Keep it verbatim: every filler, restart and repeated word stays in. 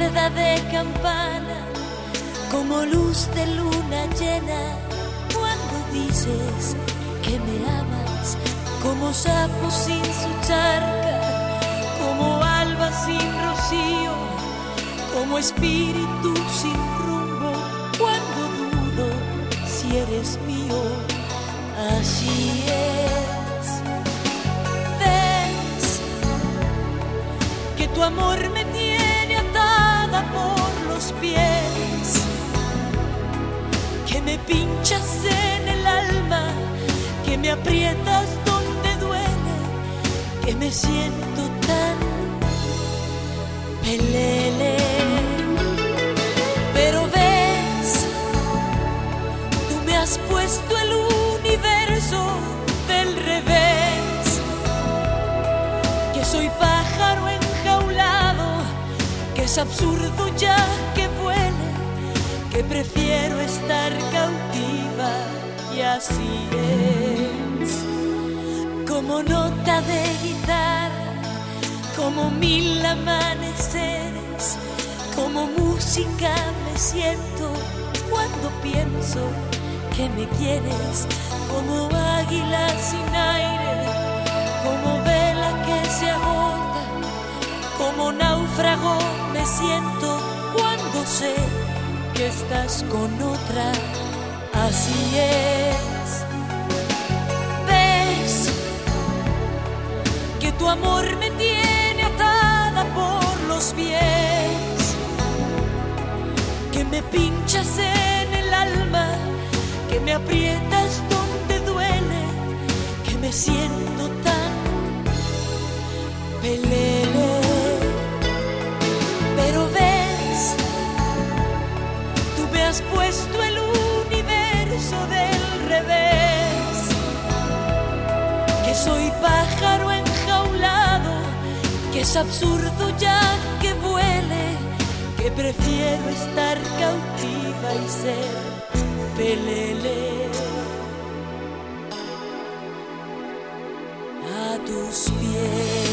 cuerda de campana, como luz de luna llena, cuando dices que me amas, como sapo sin su charca, como alba sin rocío, como espíritu sin rumbo, cuando dudo si eres mío. Así es, ves que tu amor me tiene atada por los pies, que me pinchas en el alma, que me aprietas donde duele, que me siento tan pelele. Pero ves, tú me has puesto el universo del revés, que soy pájaro enjaulado, que es absurdo ya que vuele, que prefiero estar cautiva. Y así es, como nota de guitarra, como mil amaneceres, como música me siento cuando pienso que me quieres, como águila sin aire, como vela que se agota, como náufrago me siento cuando sé que estás con otra. Así es, ves que tu amor me tiene atada por los pies, que me pinchas en el alma, que me aprietas donde duele, que me siento tan pelele. Pero ves, tú me has puesto el universo del revés, que soy pájaro enjaulado, que es absurdo ya que vuele, que prefiero estar cautiva y ser pelele a tus pies.